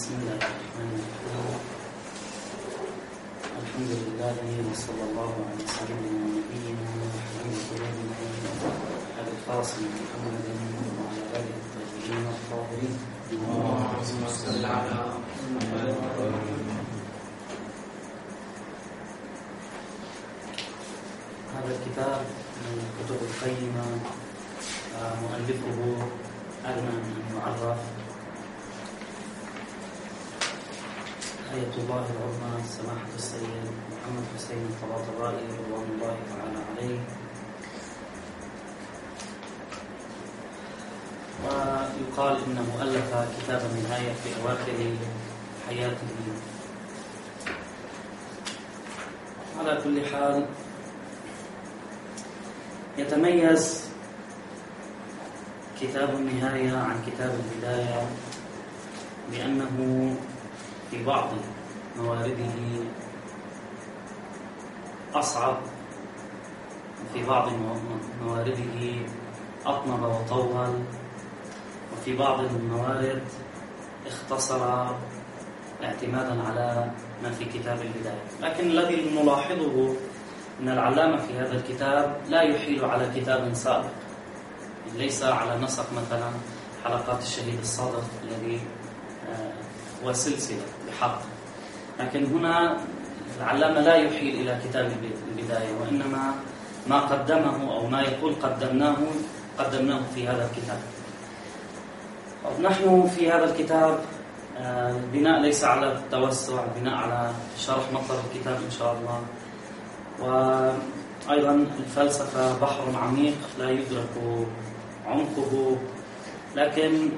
بسم الله الرحمن الرحيم. الحمد لله وصلى الله على سيدنا ونبينا وحبيب قلوبنا أبي القاسم محمد وعلى آله الطيبين الطاهرين. اللهم صل على محمد. هذا الكتاب من الكتب القيمة، مؤلفه أغنى أن يعرف آية الله العظمى سماحة السيد محمد حسين الطباطبائي رضوان الله تعالى عليه. ويقال إنه ألف كتاب النهاية في أواخر حياته. على كل حال يتميز كتاب النهاية عن كتاب البداية بأنه في بعض موارده أصعب، وفي بعض موارده أطنب وطول، وفي بعض الموارد اختصر اعتمادا على ما في كتاب البداية. لكن الذي نلاحظه أن العلامة في هذا الكتاب لا يحيل على كتاب سابق، ليس على نسق مثلا حلقات الشهيد الصادق الذي هو سلسلة بحق، لكن هنا العلامة لا يحيل إلى كتاب البداية، وإنما ما قدمه أو ما يقول قدمناه في هذا الكتاب. نحن في هذا الكتاب البناء ليس على التوسع، البناء على شرح مطلب الكتاب إن شاء الله. وأيضا الفلسفة بحر عميق لا يدرك عمقه، لكن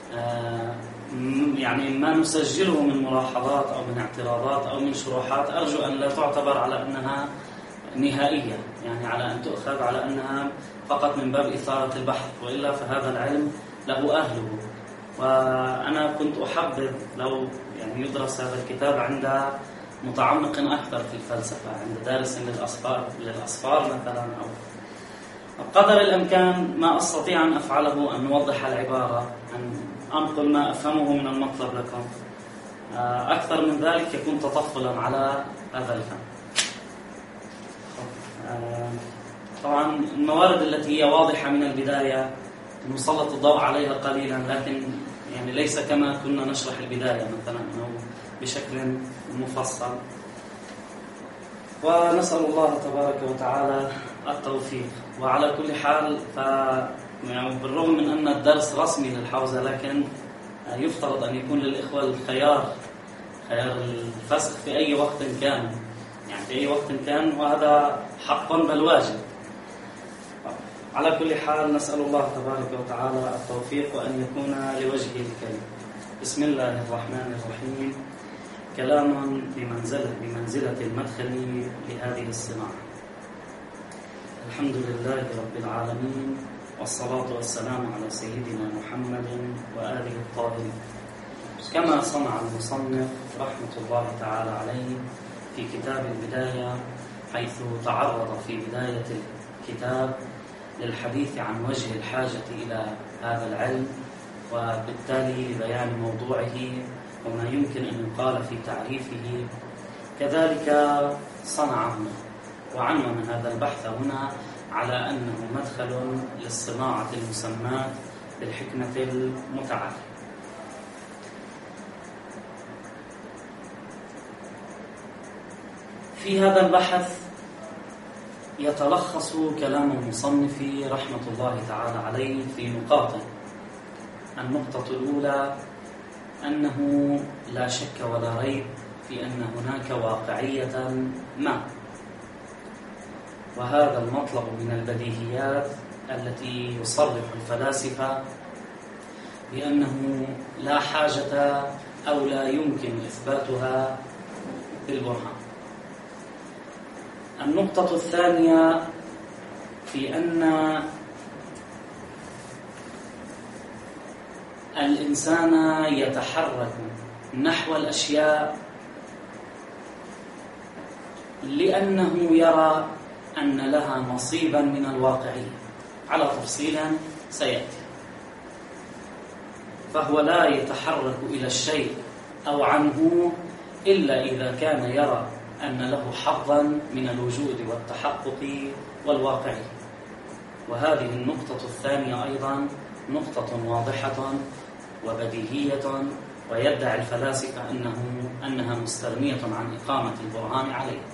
يعني ما نسجله من ملاحظات أو من اعتراضات أو من شروحات أرجو أن لا تعتبر على أنها نهائية، يعني على أن تؤخذ على أنها فقط من باب إثارة البحث، وإلا فهذا العلم له أهله. وأنا كنت أحبذ لو يعني يدرس هذا الكتاب عند متعمق أكثر في الفلسفة، عند دارس للأصفار مثلا، أو قدر الإمكان ما أستطيع أن أفعله أن نوضح العبارة، أن أنقل ما أفهمه من المطلب لكم. أكثر من ذلك يكون تطفلا على هذا الفن. طبعا الموارد التي هي واضحة من البداية نسلط الضوء عليها قليلا، لكن يعني ليس كما كنا نشرح البداية مثلا أو بشكل مفصل. ونسأل الله تبارك وتعالى التوفيق. وعلى كل حال يعني بالرغم من أن الدرس رسمي للحوزة، لكن يفترض أن يكون للإخوة خيار الفسخ في أي وقت كان، يعني في أي وقت كان، وهذا حق بل واجب. على كل حال نسأل الله تبارك وتعالى التوفيق وأن يكون لوجهه الكريم. بسم الله الرحمن الرحيم. كلام بمنزلة المدخل لهذه الصناعة. الحمد لله رب العالمين، والصلاة والسلام على سيدنا محمد وآله الطاهرين. كما صنع المصنف رحمة الله تعالى عليه في كتاب البداية، حيث تعرض في بداية الكتاب للحديث عن وجه الحاجة إلى هذا العلم، وبالتالي لبيان موضوعه وما يمكن أن يقال في تعريفه. كذلك صنع هنا وعنون هذا البحث هنا على أنه مدخل للصناعة المسماة بالحكمة المتعالية. في هذا البحث يتلخص كلام المصنف رحمة الله تعالى عليه في نقاط. النقطة الأولى أنه لا شك ولا ريب في أن هناك واقعية ما، وهذا المطلب من البديهيات التي يصرح الفلاسفة بأنه لا حاجة أو لا يمكن إثباتها بالبرهان. النقطة الثانية في أن الإنسان يتحرك نحو الأشياء لأنه يرى أن لها نصيبا من الواقعية، على تفصيل سيأتي. فهو لا يتحرك إلى الشيء أو عنه إلا إذا كان يرى أن له حظا من الوجود والتحقق والواقع. وهذه النقطة الثانية أيضا نقطة واضحة وبديهية، ويدعي الفلاسفة أنها مستغنية عن إقامة البرهان عليها.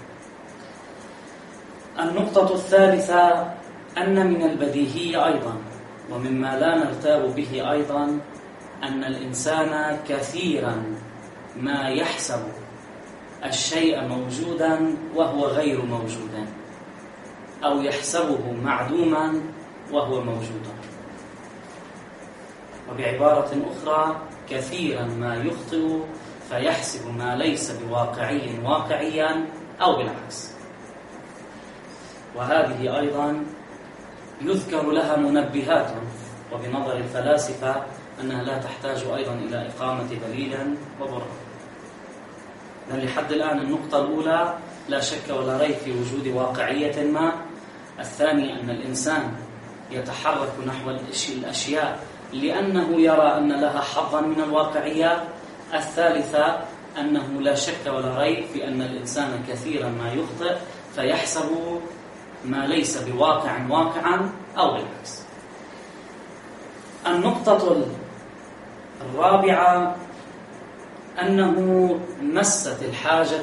النقطة الثالثة أن من البديهي أيضا ومما لا نرتاب به أيضا أن الإنسان كثيرا ما يحسب الشيء موجودا وهو غير موجود، أو يحسبه معدوما وهو موجود. وبعبارة أخرى كثيرا ما يخطئ فيحسب ما ليس بواقعي واقعيا أو بالعكس. وهذه أيضا يذكر لها منبهات، وبنظر الفلاسفة أنها لا تحتاج أيضا إلى إقامة دليل وبرهان. لحد الآن النقطة الأولى لا شك ولا ريب في وجود واقعية ما. الثاني أن الإنسان يتحرك نحو الأشياء لأنه يرى أن لها حظا من الواقعية. الثالثة أنه لا شك ولا ريب في أن الإنسان كثيرا ما يخطئ فيحسب ما ليس بواقع واقعا أو بالعكس. النقطة الرابعة أنه مست الحاجة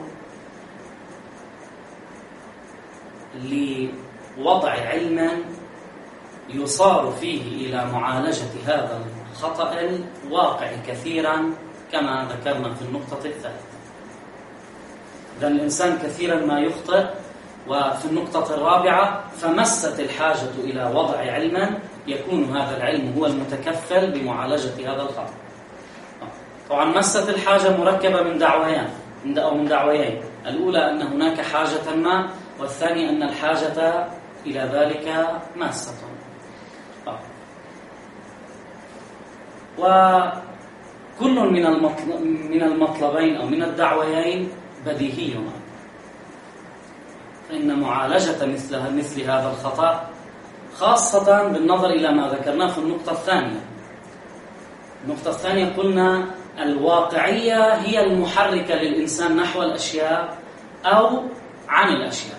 لوضع علم يصار فيه إلى معالجة هذا الخطأ الواقع كثيرا كما ذكرنا في النقطة الثالثة. إذن الإنسان كثيرا ما يخطئ. وفي النقطة الرابعة فمست الحاجة إلى وضع علم يكون هذا العلم هو المتكفل بمعالجة هذا الخطأ. طبعا مست الحاجة مركبة من دعويين. الأولى أن هناك حاجة ما، والثاني أن الحاجة إلى ذلك ماسة. وكل من المطلبين أو من الدعويين بديهي، فإن معالجة مثل هذا الخطأ خاصة بالنظر إلى ما ذكرناه في النقطة الثانية. النقطة الثانية قلنا الواقعية هي المحركة للإنسان نحو الأشياء أو عن الأشياء.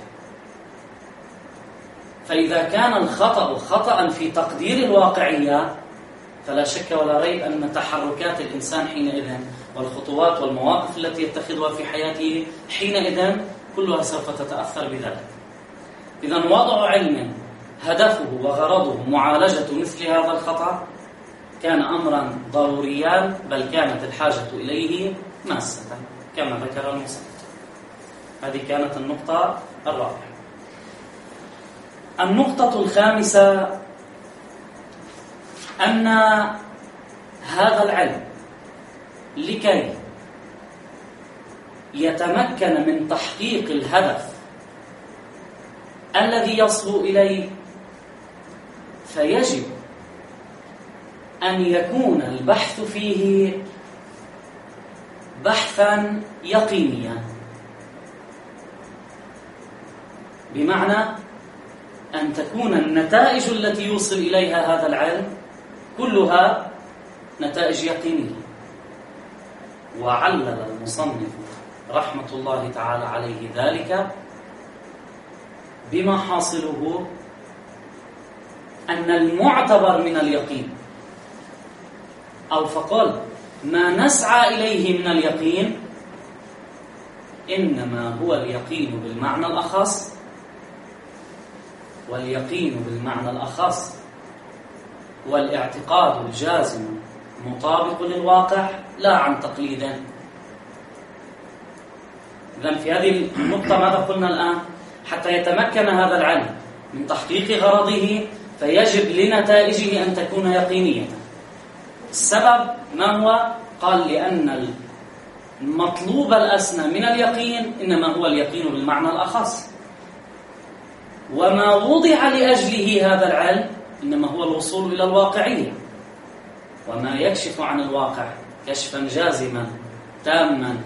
فإذا كان الخطأ خطأ في تقدير الواقعية فلا شك ولا ريب أن تحركات الإنسان حينئذ والخطوات والمواقف التي يتخذها في حياته حينئذ كلها سوف تتأثر بذلك. إذن وضع علم هدفه وغرضه معالجة مثل هذا الخطأ كان أمرا ضروريا، بل كانت الحاجة إليه ماسة كما ذكر المصنف. هذه كانت النقطة الرابعة. النقطة الخامسة أن هذا العلم لكي يتمكن من تحقيق الهدف الذي يصل إليه فيجب أن يكون البحث فيه بحثا يقينيا، بمعنى أن تكون النتائج التي يوصل إليها هذا العلم كلها نتائج يقينية. وعلل المصنف رحمة الله تعالى عليه ذلك بما حاصله أن المعتبر من اليقين، أو فقال ما نسعى إليه من اليقين إنما هو اليقين بالمعنى الأخص، واليقين بالمعنى الأخص والاعتقاد الجازم مطابق للواقع لا عن تقليد. إذن في هذه النقطة ماذا قلنا الآن؟ حتى يتمكن هذا العلم من تحقيق غرضه فيجب لنتائجه أن تكون يقينية. السبب ما هو؟ قال لأن المطلوب الأسنى من اليقين إنما هو اليقين بالمعنى الأخص، وما وضع لأجله هذا العلم إنما هو الوصول إلى الواقعية، وما يكشف عن الواقع كشفا جازما تاما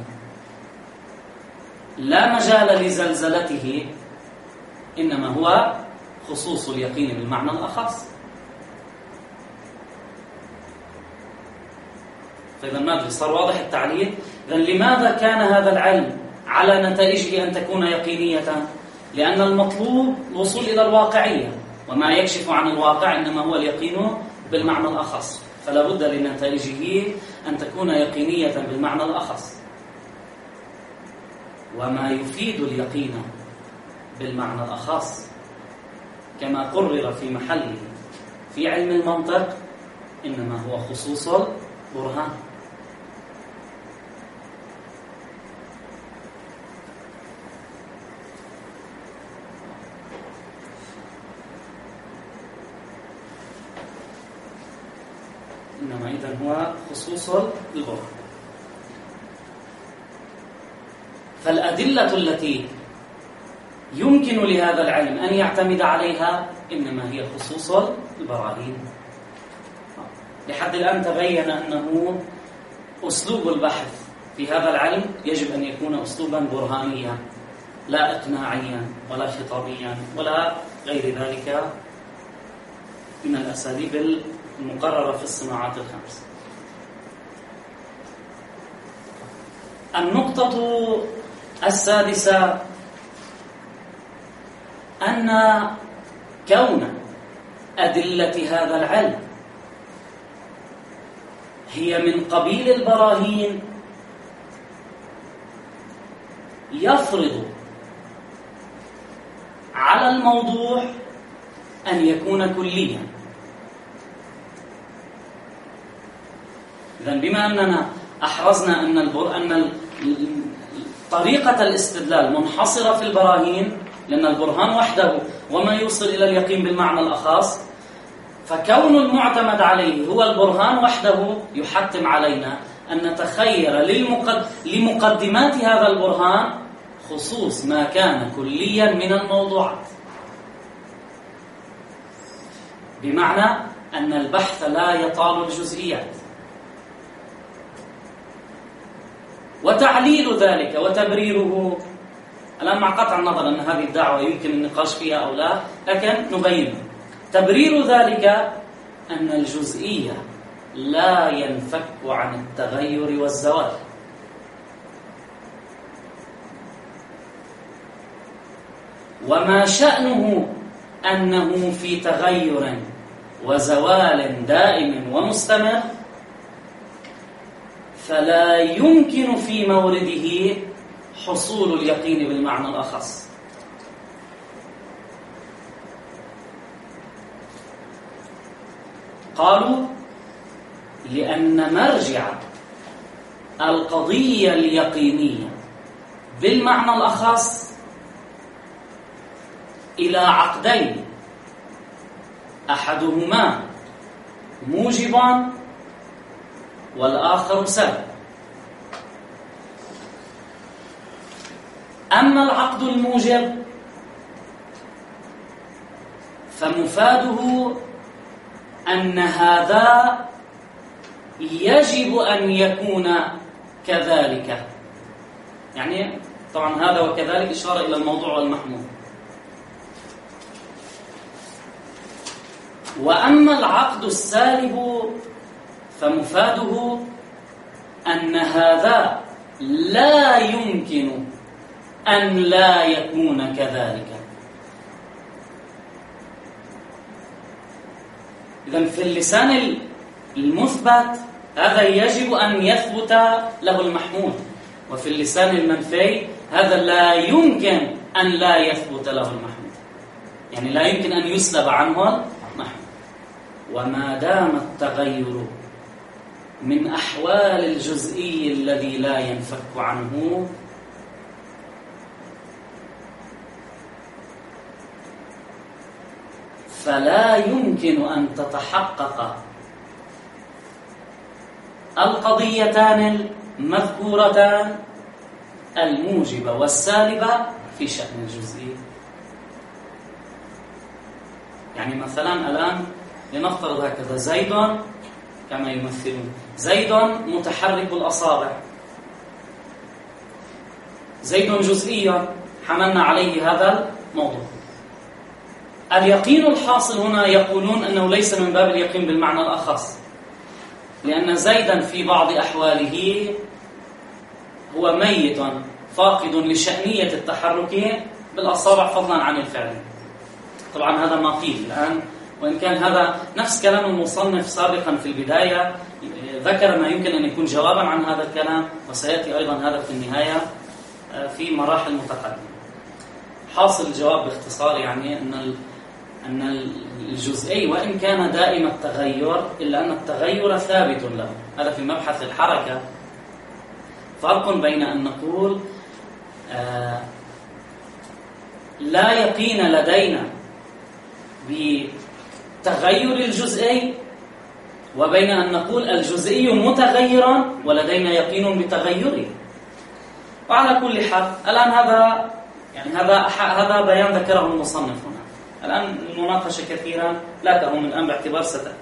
لا مجال لزلزلته إنما هو خصوص اليقين بالمعنى الأخص. فإذا ما أدري صار واضح التعليل. إذا لماذا كان هذا العلم على نتائجه أن تكون يقينية؟ لأن المطلوب الوصول إلى الواقعية، وما يكشف عن الواقع إنما هو اليقين بالمعنى الأخص، فلا بد لنتائجه أن تكون يقينية بالمعنى الأخص. وما يفيد اليقين بالمعنى الأخص كما قرر في محله في علم المنطق إنما هو خصوص البرهان. إنما إذن هو خصوص البرهان. فالأدلة التي يمكن لهذا العلم أن يعتمد عليها إنما هي خصوص البراهين. لحد الآن تبين أنه أسلوب البحث في هذا العلم يجب أن يكون أسلوبا برهانيا، لا إقناعيا ولا خطابيا ولا غير ذلك من الأساليب المقررة في الصناعات الخمس. النقطة السادسة أن كون أدلة هذا العلم هي من قبيل البراهين يفرض على الموضوع أن يكون كليا. إذن بما أننا أحرزنا أن طريقة الاستدلال منحصرة في البراهين، لأن البرهان وحده وما يوصل إلى اليقين بالمعنى الأخص، فكون المعتمد عليه هو البرهان وحده يحتم علينا أن نتخير لمقدمات هذا البرهان خصوص ما كان كليا من الموضوعات، بمعنى أن البحث لا يطال الجزئيات. وتعليل ذلك وتبريره الآن مع قطع النظر أن هذه الدعوة يمكن النقاش فيها أو لا، لكن نبين تبرير ذلك أن الجزئية لا ينفك عن التغير والزوال، وما شأنه أنه في تغير وزوال دائم ومستمر، فلا يمكن في مورده حصول اليقين بالمعنى الأخص. قالوا لأن مرجع القضية اليقينية بالمعنى الأخص إلى عقدين، أحدهما موجبا والآخر سبب. أما العقد الموجب فمفاده أن هذا يجب أن يكون كذلك، يعني طبعا هذا وكذلك إشارة إلى الموضوع والمحمول. وأما العقد السالب فمفاده أن هذا لا يمكن أن لا يكون كذلك. إذن في اللسان المثبت هذا يجب أن يثبت له المحمول، وفي اللسان المنفي هذا لا يمكن أن لا يثبت له المحمول، يعني لا يمكن أن يسلب عنه المحمول. وما دام التغير من أحوال الجزئي الذي لا ينفك عنه فلا يمكن أن تتحقق القضيتان المذكورتان الموجبة والسالبة في شأن الجزئي. يعني مثلا الآن لنفترض هكذا: زيد كما يمثلون، زيد متحرك الأصابع، زيد جزئيا حملنا عليه هذا الموضوع. اليقين الحاصل هنا يقولون أنه ليس من باب اليقين بالمعنى الأخص، لأن زيدا في بعض أحواله هو ميت فاقد لشأنية التحرك بالأصابع فضلا عن الفعل. طبعا هذا ما قيل الآن، وإن كان هذا نفس كلام المصنف سابقا في البداية، ذكر ما يمكن أن يكون جوابا عن هذا الكلام، وسيأتي أيضا هذا في النهاية في مراحل متقدمة. حاصل الجواب باختصار يعني أن الجزئي وإن كان دائم التغير إلا أن التغير ثابت له. هذا في مبحث الحركة فرق بين أن نقول لا يقين لدينا بتغير الجزئي، وبين أن نقول الجزئي متغيرا ولدينا يقين بتغيره. وعلى كل حال الآن هذا بيان ذكره المصنف هنا. الآن المناقشة كثيرا لا تهم الآن باعتبار ستأتي.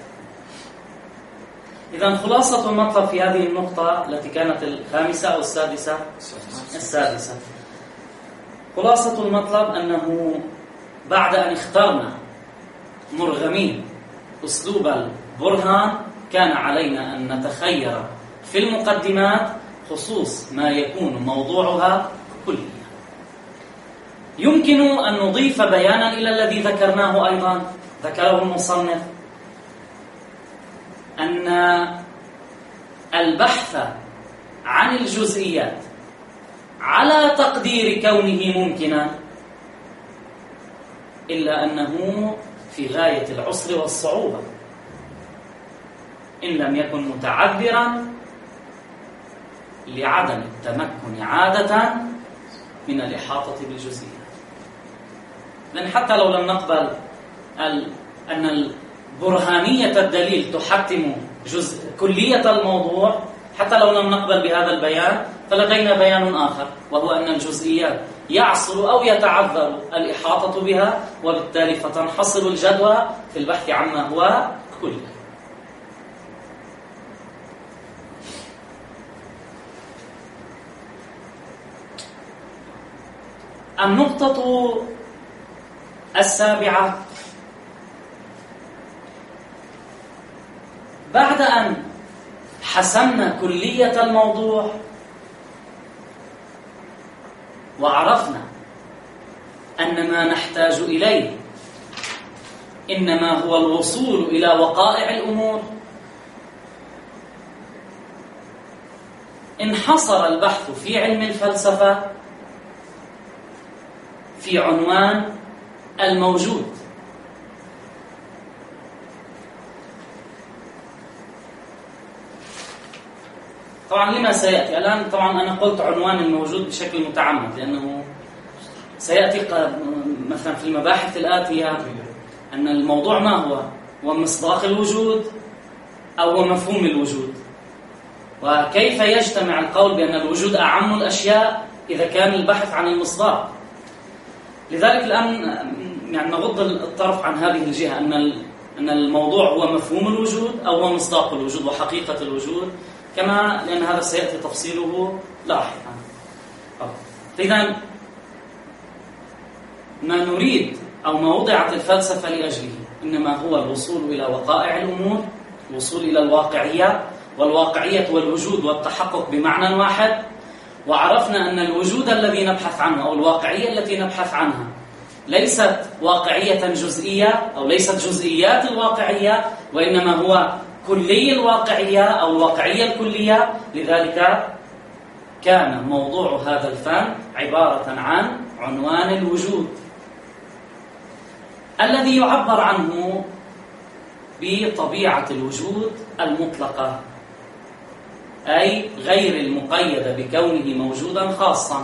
إذن خلاصة المطلب في هذه النقطة التي كانت الخامسة أو السادسة؟ السادسة. خلاصة المطلب أنه بعد أن اخترنا مرغمين أسلوب البرهان كان علينا أن نتخير في المقدمات خصوص ما يكون موضوعها كليا. يمكن أن نضيف بيانا إلى الذي ذكرناه أيضا، ذكره المصنف، أن البحث عن الجزئيات على تقدير كونه ممكنا إلا أنه في غاية العسر والصعوبة إن لم يكن متعذرا لعدم التمكن عادة من الإحاطة بالجزئيات. لأن حتى لو لم نقبل أن برهانية الدليل تحتم كلية الموضوع، حتى لو لم نقبل بهذا البيان فلدينا بيان آخر، وهو أن الجزئيات يعصر أو يتعذر الإحاطة بها، وبالتالي فتنحصر الجدوى في البحث عما هو كلي. النقطة السابعة: بعد أن حسمنا كلية الموضوع وعرفنا أن ما نحتاج إليه إنما هو الوصول إلى وقائع الأمور، انحصر البحث في علم الفلسفة في عنوان الموجود. طبعا لما سيأتي الآن، طبعا أنا قلت عنوان الموجود بشكل متعمد لأنه سيأتي مثلا في المباحث الآتية أن الموضوع ما هو؟ هو مصداق الوجود أو هو مفهوم الوجود، وكيف يجتمع القول بأن الوجود أعم الأشياء إذا كان البحث عن المصداق. لذلك الآن يعني نغض الطرف عن هذه الجهة، أن الموضوع هو مفهوم الوجود أو هو مصداق الوجود وحقيقة الوجود، لأن هذا سيأتي تفصيله لاحقا. إذن ما نريد أو ما وضعت الفلسفة لأجله إنما هو الوصول إلى وقائع الأمور، الوصول إلى الواقعية، والواقعية والوجود والتحقق بمعنى واحد. وعرفنا أن الوجود الذي نبحث عنه أو الواقعية التي نبحث عنها ليست واقعية جزئية أو ليست جزئيات الواقعية، وإنما هو كلي الواقعية أو الواقعية الكلية. لذلك كان موضوع هذا الفن عبارة عن عنوان الوجود الذي يعبر عنه بطبيعة الوجود المطلقة، أي غير المقيدة بكونه موجودا خاصا.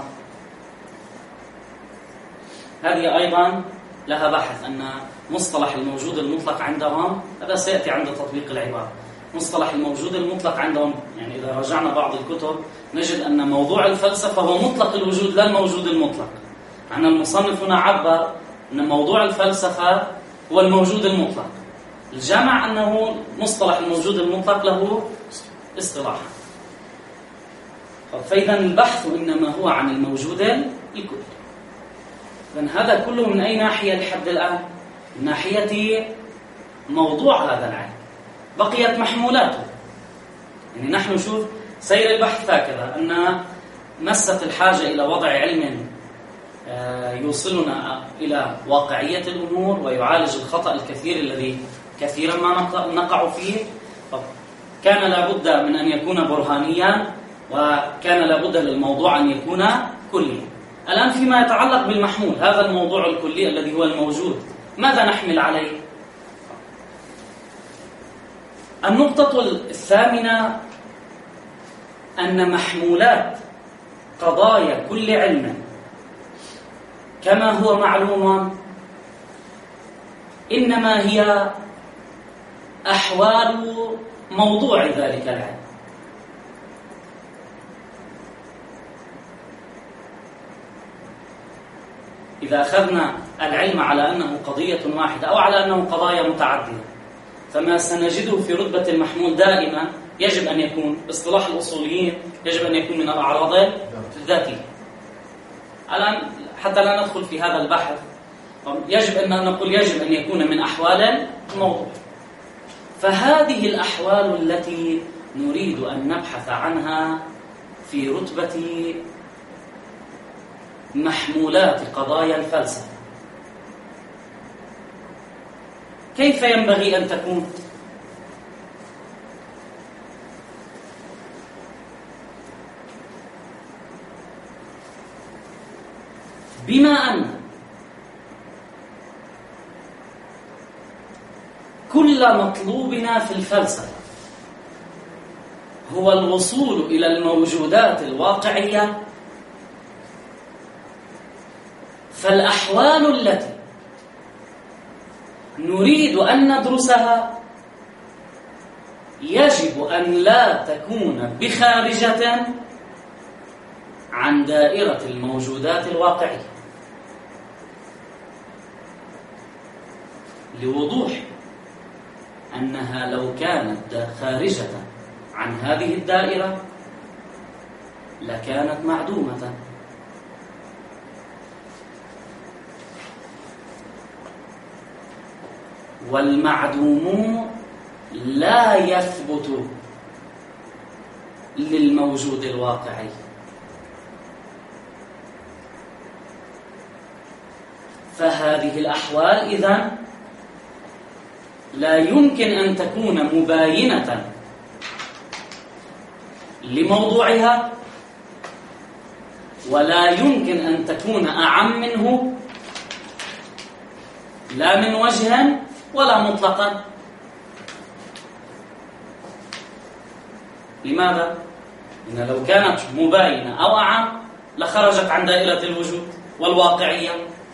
هذه أيضا لها بحث، أن مصطلح الموجود المطلق عندهم، هذا سيأتي عند تطبيق العبارة، مصطلح الموجود المطلق عندهم يعني إذا رجعنا بعض الكتب نجد أن موضوع الفلسفة هو مطلق الوجود لا الموجود المطلق. أن المصنف هنا عبر أن موضوع الفلسفة هو الموجود المطلق، الجمع أنه مصطلح الموجود المطلق له اصطلاحا. فإذا البحث إنما هو عن الموجود الكلي. إذن هذا كله من أي ناحية لحد الآن؟ من ناحية موضوع هذا العلم. بقيت محمولاته، يعني نحن نشوف سير البحث هكذا، أن مست الحاجة إلى وضع علم يوصلنا إلى واقعية الأمور ويعالج الخطأ الكثير الذي كثيرا ما نقع فيه. كان لابد من أن يكون برهانيا، وكان لابد للموضوع أن يكون كليا. الآن فيما يتعلق بالمحمول، هذا الموضوع الكلي الذي هو الموجود، ماذا نحمل عليه؟ النقطة الثامنة أن محمولات قضايا كل علم كما هو معلوم إنما هي أحوال موضوع ذلك العلم. إذا أخذنا العلم على أنه قضية واحدة أو على أنه قضايا متعددة، فما سنجده في رتبة المحمول دائما يجب أن يكون باصطلاح الأصوليين يجب أن يكون من الأعراض الذاتية. الآن حتى لا ندخل في هذا البحث، يجب أن نقول يجب أن يكون من أحوال الموضوع. فهذه الأحوال التي نريد أن نبحث عنها في رتبة محمولات قضايا الفلسفة، كيف ينبغي أن تكون؟ بما أن كل مطلوبنا في الفلسفة هو الوصول إلى الموجودات الواقعية، فالأحوال التي نريد أن ندرسها يجب أن لا تكون بخارجة عن دائرة الموجودات الواقعية، لوضوح أنها لو كانت خارجة عن هذه الدائرة لكانت معدومة. والمعدوم لا يثبت للموجود الواقعي. فهذه الأحوال إذن لا يمكن أن تكون مباينة لموضوعها، ولا يمكن أن تكون أعم منه لا من وجه ولا مطلقا. لماذا؟ إن لو كانت مباينة أو أعم لخرجت عن دائرة الوجود والواقعية،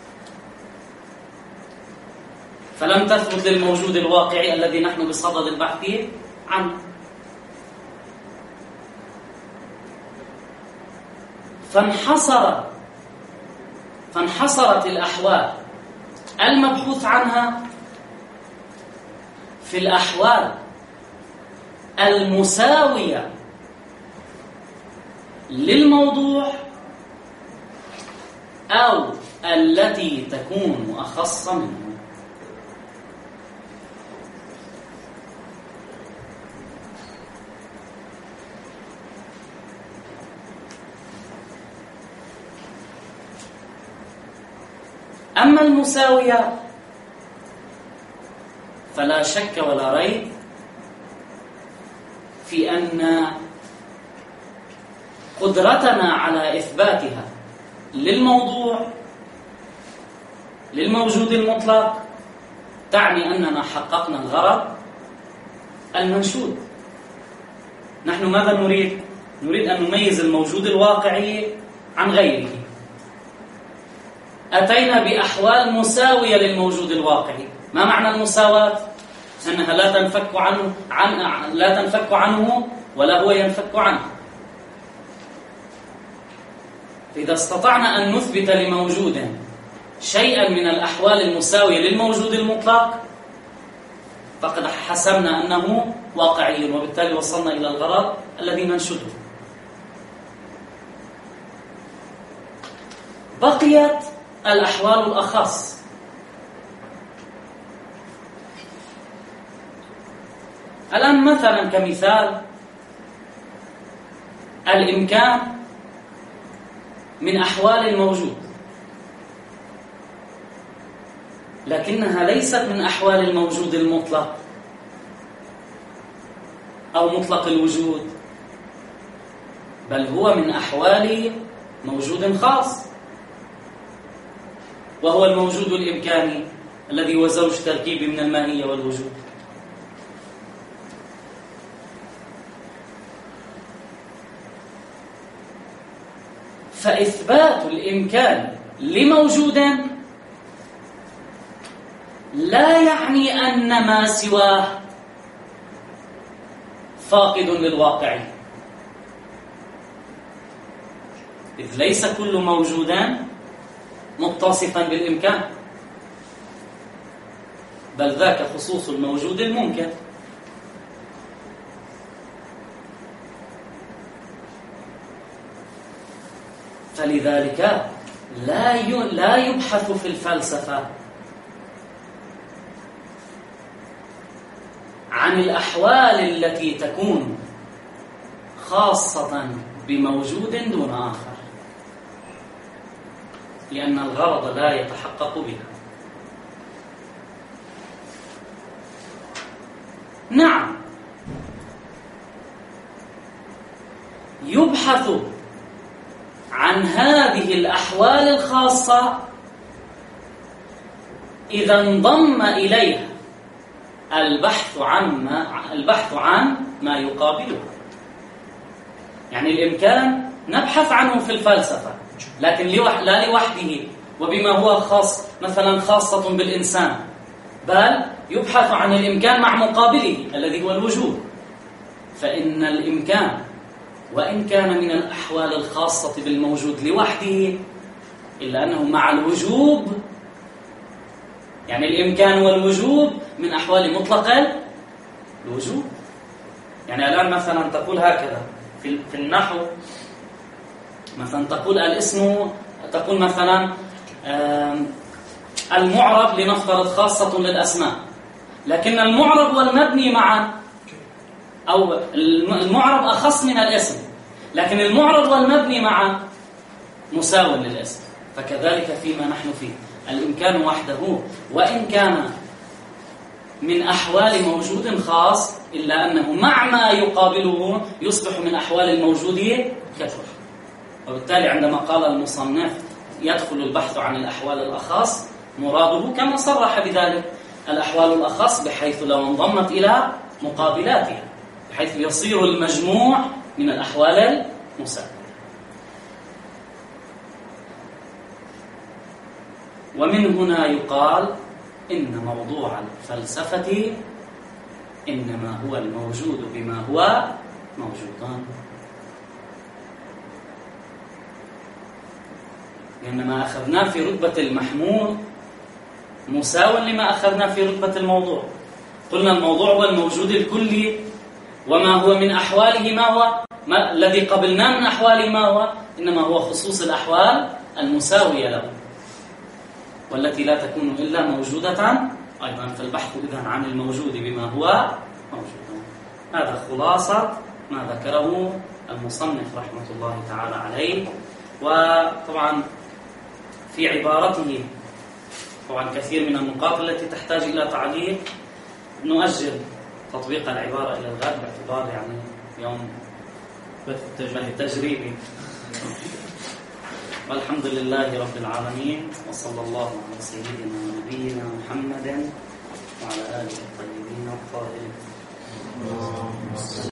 فلم تثبت للموجود الواقعي الذي نحن بصدد البحث عنه. فانحصرت الأحوال المبحوث عنها في الأحوال المساوية للموضوع أو التي تكون أخص منه. أما المساوية فلا شك ولا ريب في أن قدرتنا على إثباتها للموضوع للموجود المطلق تعني أننا حققنا الغرض المنشود. نحن ماذا نريد؟ نريد أن نميز الموجود الواقعي عن غيره. أتينا بأحوال مساوية للموجود الواقعي. ما معنى المساواة؟ أنها لا تنفك عنه ولا هو ينفك عنه. فإذا استطعنا أن نثبت لموجود شيئا من الأحوال المساوية للموجود المطلق فقد حسبنا أنه واقعي، وبالتالي وصلنا إلى الغرض الذي ننشده. بقيت الأحوال الأخص. الآن مثلا كمثال الإمكان من أحوال الموجود، لكنها ليست من أحوال الموجود المطلق أو مطلق الوجود، بل هو من أحوال موجود خاص، وهو الموجود الإمكاني الذي هو زوج تركيبي من الماهية والوجود. فإثبات الإمكان لموجود لا يعني أن ما سواه فاقد للواقع، إذ ليس كل موجود متصفا بالإمكان، بل ذاك خصوص الموجود الممكن. فلذلك لا يبحث في الفلسفة عن الأحوال التي تكون خاصة بموجود دون آخر، لأن الغرض لا يتحقق بها. نعم، يبحث عن هذه الأحوال الخاصة إذا انضم إليها البحث عن ما يقابلها. يعني الإمكان نبحث عنه في الفلسفة، لكن لا لوحده وبما هو خاص، مثلا خاصة بالإنسان، بل يبحث عن الإمكان مع مقابله الذي هو الوجود. فإن الإمكان وإن كان من الأحوال الخاصة بالموجود لوحده، إلا أنه مع الوجوب، يعني الإمكان والوجوب من أحوال مطلق الوجود. يعني الآن مثلا تقول هكذا في النحو، مثلا تقول الاسم، تقول مثلا المعرب لنفترض خاصة للأسماء، لكن المعرب والمبني معا، أو المعرب أخص من الاسم، لكن المعرب والمبني معا مساو للاسم. فكذلك فيما نحن فيه، الإمكان وحده وإن كان من أحوال موجود خاص، إلا أنه مع ما يقابله يصبح من أحوال الموجود كثر. وبالتالي عندما قال المصنف يدخل البحث عن الأحوال الأخص، مراده كما صرح بذلك الأحوال الأخص، بحيث لو انضمت إلى مقابلاتها، بحيث يصير المجموع من الأحوال المساوية. ومن هنا يقال إن موضوع الفلسفة إنما هو الموجود بما هو موجودان، لأن ما أخذناه في رتبة المحمول مساو لما أخذنا في رتبة الموضوع. قلنا الموضوع هو الموجود الكلي، وما هو من أحواله ما الذي قبلناه من أحواله ما هو، إنما هو خصوص الأحوال المساوية له، والتي لا تكون إلا موجودة أيضا. فالبحث إذن عن الموجود بما هو موجود. هذا خلاصة ما ذكره المصنف رحمة الله تعالى عليه. وطبعا في عبارته طبعا كثير من النقاط التي تحتاج إلى تعليق، نؤجل تطبيق العبارة إلى الغد باعتبار يعني يوم التجريبي. والحمد لله رب العالمين، وصلى الله على سيدنا ونبينا محمد وعلى آله الطيبين الطاهرين.